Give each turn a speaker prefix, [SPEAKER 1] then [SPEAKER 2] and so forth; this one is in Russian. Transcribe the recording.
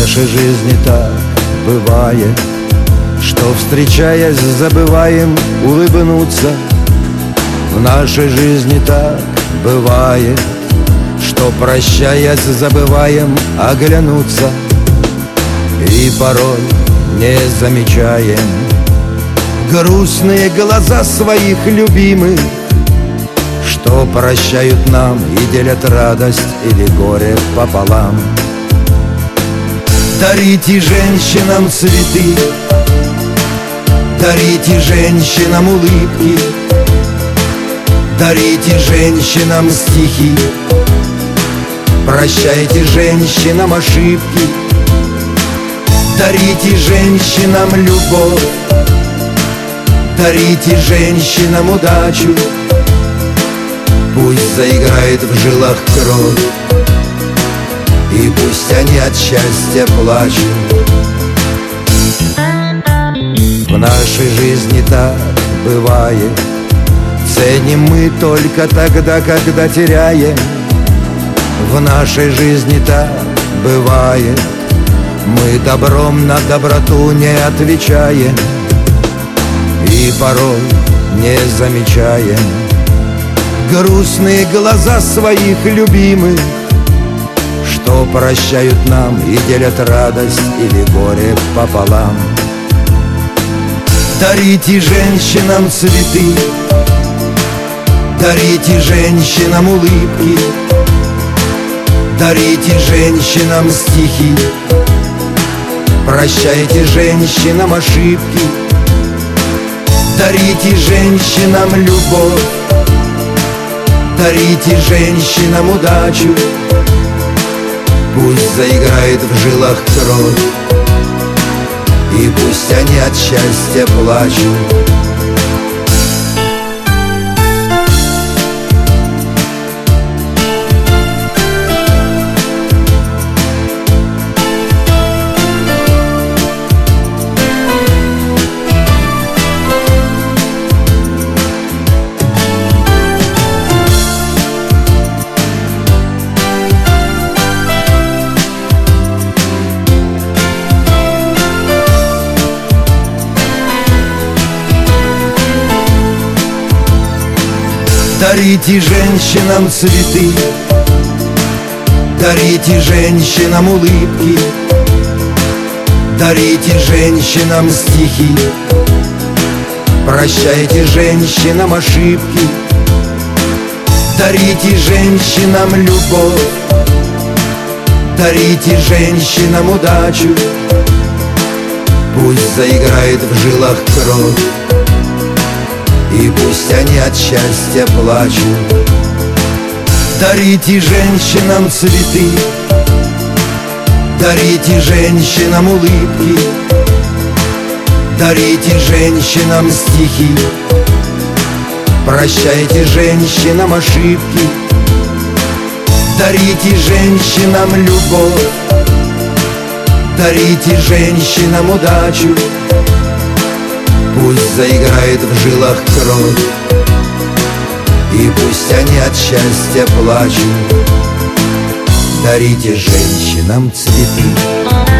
[SPEAKER 1] нашей жизни так бывает, что, встречаясь, забываем улыбнуться. В нашей жизни так бывает, что, прощаясь, забываем оглянуться. И порой не замечаем грустные глаза своих любимых, что прощают нам и делят радость или горе пополам. Дарите женщинам цветы, дарите женщинам улыбки, дарите женщинам стихи, прощайте женщинам ошибки, дарите женщинам любовь, дарите женщинам удачу. Пусть заиграет в жилах кровь, и пусть они от счастья плачут. В нашей жизни так бывает, ценим мы только тогда, когда теряем. В нашей жизни так бывает, мы добром на доброту не отвечаем. И порой не замечаем грустные глаза своих любимых, что прощают нам и делят радость или горе пополам. Дарите женщинам цветы, дарите женщинам улыбки, дарите женщинам стихи, прощайте женщинам ошибки, дарите женщинам любовь, дарите женщинам удачу. Пусть заиграет в жилах кровь, и пусть они от счастья плачут. Дарите женщинам цветы, дарите женщинам улыбки, дарите женщинам стихи, прощайте женщинам ошибки, дарите женщинам любовь, дарите женщинам удачу. Пусть заиграет в жилах кровь, и пусть они от счастья плачут. Дарите женщинам цветы, дарите женщинам улыбки, дарите женщинам стихи, прощайте женщинам ошибки, дарите женщинам любовь, дарите женщинам удачу. Пусть заиграет в жилах кровь, и пусть они от счастья плачут. Дарите женщинам цветы.